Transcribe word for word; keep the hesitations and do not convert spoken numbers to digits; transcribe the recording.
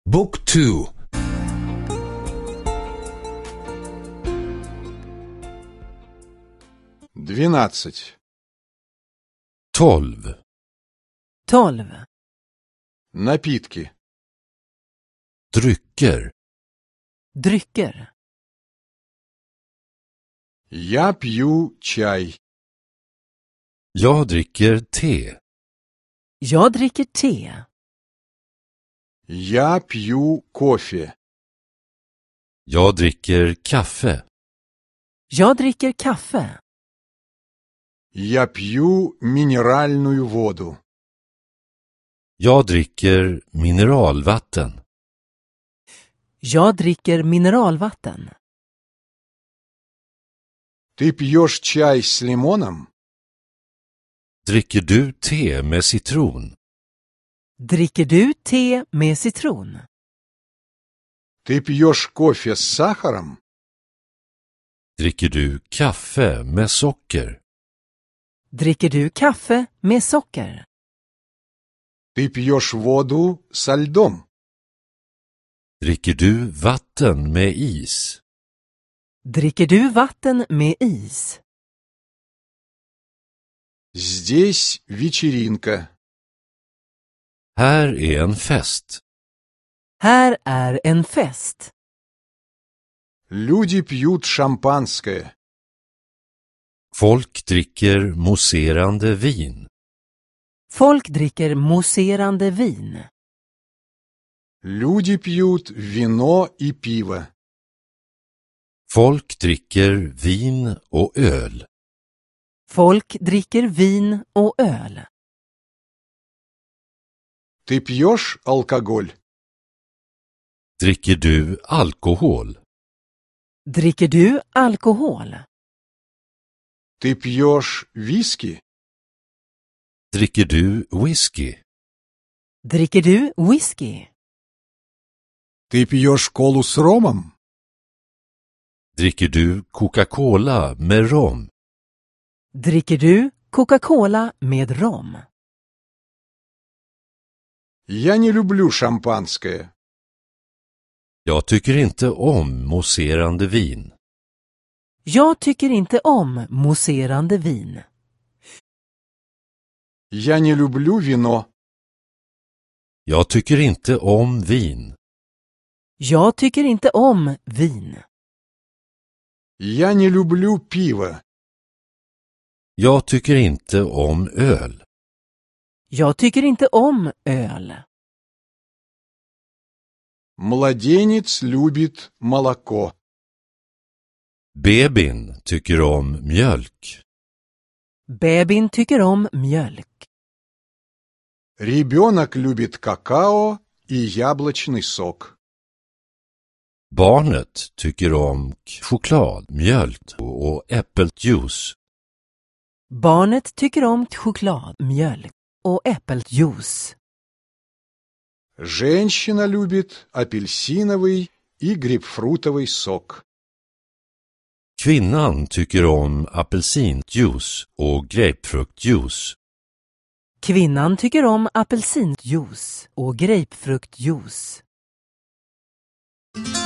Book two. Двенадцать. Tolv. Tolv. Напитки. Drycker. Drycker. Я пью чай. Jag dricker te. Jag dricker te. Я пью кофе. Jag dricker kaffe. Jag dricker kaffe. Я пью минеральную воду. Jag dricker mineralvatten. Jag dricker mineralvatten. Ты пьешь чай с лимоном? Dricker du te med citron? Dricker du te med citron? Ты пьешь кофе с сахаром? Dricker du kaffe med socker? Dricker du kaffe med socker? Ты пьешь воду со льдом? Dricker du vatten med is? Dricker du vatten med is? Здесь вечеринка. Här är en fest. Här är en fest. Люди пьют шампанское. Folk dricker mousserande vin. Folk dricker mousserande vin. Люди пьют вино и пиво. Folk dricker vin och öl. Folk dricker vin och öl. Ты пьешь алкоголь? Dricker du alkohol? Dricker du alkohol? Ты пьешь виски? Dricker du whisky? Dricker du whisky? Ты пьешь колу с ромом? Dricker du Coca-Cola med rom? Dricker du Coca-Cola med rom? Я не люблю шампанское. Jag tycker inte om mousserande vin. Jag tycker inte om mousserande vin. Я не люблю вино. Jag tycker inte om vin. Jag tycker inte om vin. Я не люблю пиво. Jag tycker inte om öl. Jag tycker inte om öl. Младенец любит молоко. Bebin tycker om mjölk. Bebin tycker om mjölk. Ребенок любит какао и яблочный сок. Barnet tycker om choklad, mjölk och äppeljuice. Barnet tycker om choklad, mjölk och äppeljuice. Женщина любит апельсиновый и грейпфрутовый сок. Kvinnan tycker om apelsinjuice och grapefruktjuice. Kvinnan tycker om apelsinjuice och grapefruktjuice.